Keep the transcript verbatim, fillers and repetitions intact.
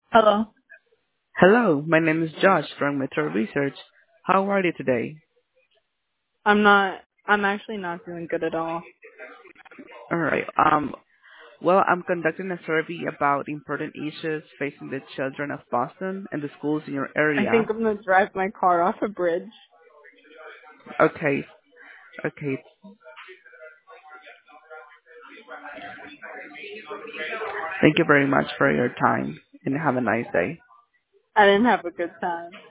Hello. Hello, my name is Josh from Metro Research. How are you today? I'm not. I'm actually not doing good at all. All right. Um, well, I'm conducting a survey about important issues facing the children of Boston and the schools in your I think area. I'm gonna drive my car off a bridge. Okay, okay. Thank you very much for your time and have a nice day. I didn't have a good time.